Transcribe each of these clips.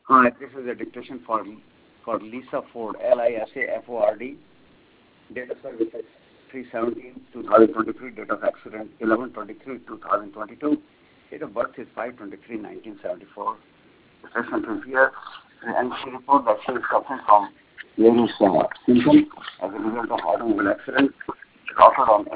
Hi, this is a dictation for Lisa Ford, Lisaford. Date of service is 3/17/2023. Date of accident 11/23/2022. Date of birth is 5/23/1974. Professional career, and she reports that she is suffering from various symptoms as a result of automobile accident. It occurred on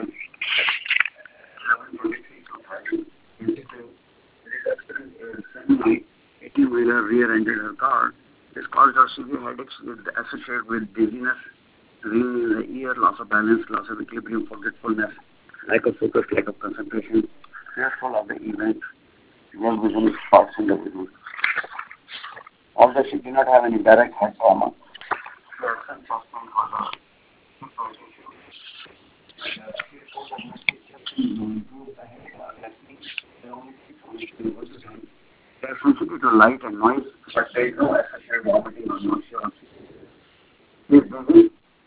11/23/2022. This accident is suddenly 18-wheeler rear-ended her car. This caused her severe headaches associated with dizziness, ringing in the ear, loss of balance, loss of equilibrium, forgetfulness, lack of focus, lack of concentration, fearful of the event, well within spots in the business. Although she did not have any direct head trauma, she had some suffering for her hip issue. They are sensitive to light and noise, but there is no associated vomiting or nausea. She is busy,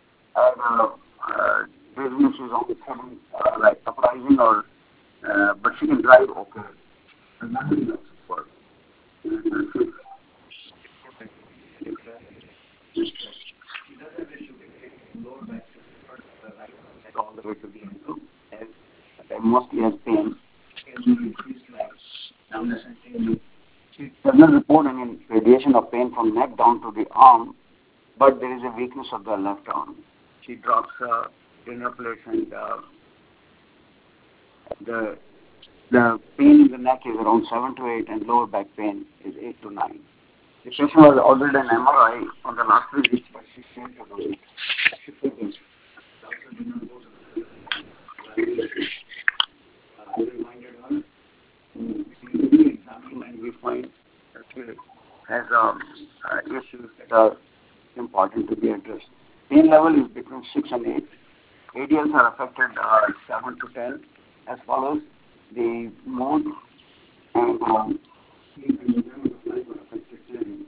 and business is only coming like uprising or, but she can drive okay. And nothing else for all the way to the ankle, and mostly has pain. She does not report any radiation of pain from neck down to the arm, but there is a weakness of the left arm. She drops dinner plates, and the pain in the neck is around 7 to 8, and lower back pain is 8 to 9. The patient was ordered an MRI on the last 3 weeks, but she failed to do it. She couldn't. Doctor did not go to the I reminded her to examine, and we find that she has issues that are important to be addressed. Pain level is between 6 and 8. ADLs are affected 7 to 10 as follows. The mood and sleep and enjoyment of life are affected 10.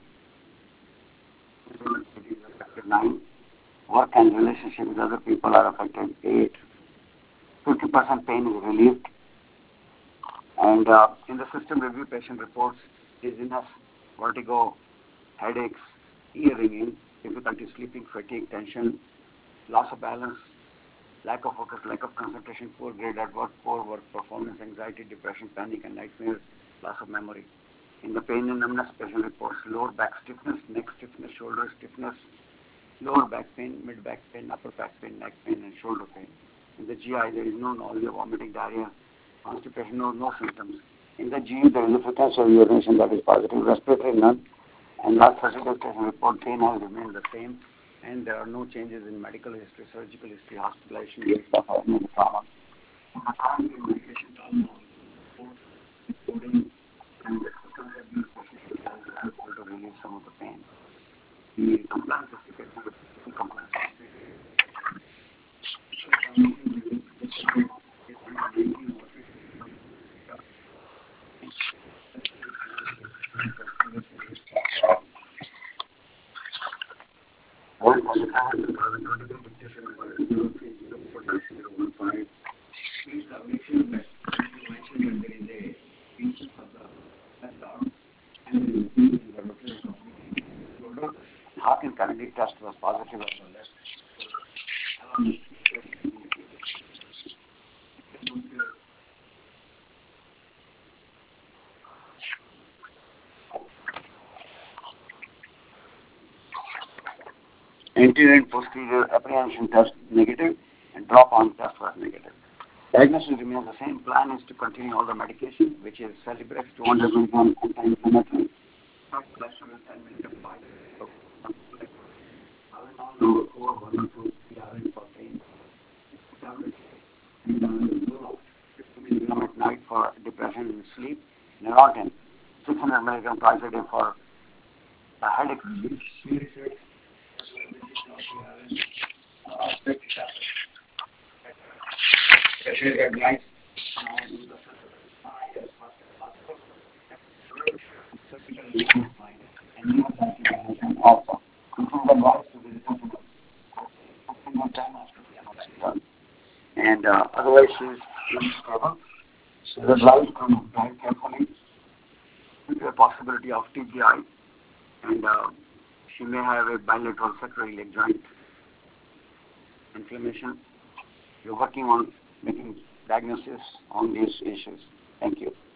It is affected 9. Work and relationship with other people are affected 8. 50% pain is relieved. And in the system review, patient reports dizziness, vertigo, headaches, ear ringing, difficulty sleeping, fatigue, tension, loss of balance, lack of focus, lack of concentration, poor grade at work, poor work performance, anxiety, depression, panic, and nightmares, loss of memory. In the pain and numbness, patient reports lower back stiffness, neck stiffness, shoulder stiffness, lower back pain, mid back pain, upper back pain, neck pain, and shoulder pain. In the GI, there is no nausea, vomiting, diarrhea, constipation, no symptoms. In the GE, there is a frequency of urination that is positive, respiratory none, and last 30 days patient report pain has remained the same, and there are no changes in medical history, surgical history, hospitalization, or no trauma. In the current medication, including and the symptoms have been helpful to relieve some of the pain. The compliance is the compliance. Heart and cardiac test was positive as well. Anterior and posterior apprehension test negative, and drop-on test was negative. Diagnosis remains the same. Plan is to continue all the medication, which is Celebrex 200 mg anti-inflammatory, cholesterol 10 mg by number 4, 1 or 2 PRN for pain. And 50 mg at night for depression and sleep. Neurontin 600 mg twice a day for a headache relief. At night. Also, and otherwise she's stable. She would like to drive carefully with the possibility of TBI and she may have a bilateral sacral iliac joint inflammation. We're working on making diagnosis on these issues. Thank you.